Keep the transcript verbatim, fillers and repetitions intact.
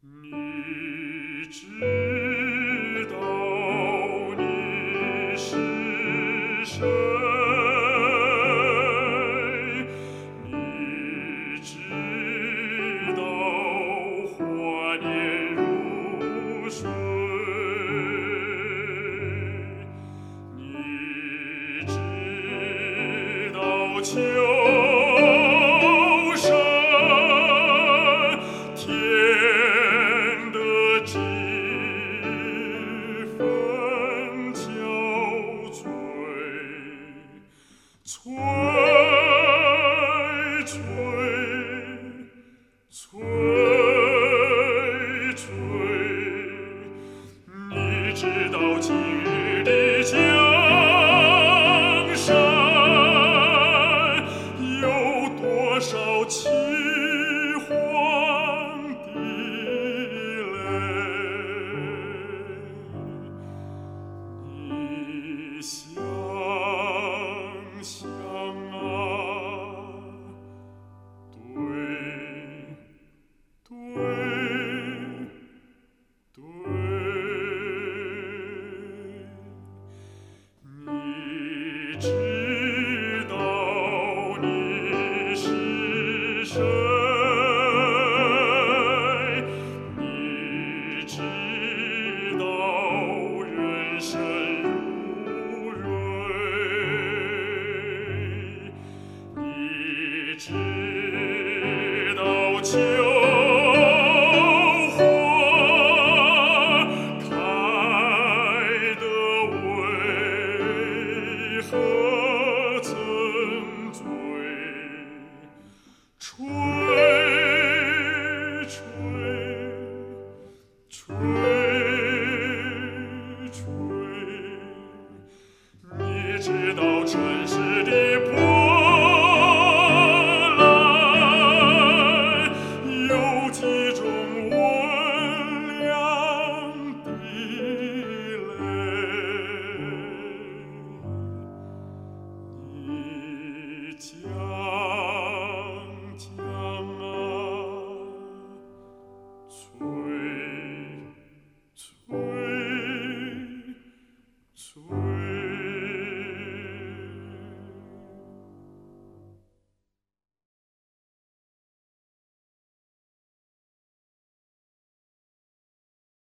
你知道你是谁？你知道华年如水？你知道秋深天的几分憔悴？催催催催，你知道今日的江山有多少凄欢的泪？你想想啊，对对对，你知道你是谁？你知道人生如蕊？你知道秋花开得为何曾醉？吹吹吹吹，你知道尘世的波澜有几种温凉的泪？你讲讲啊，催催催。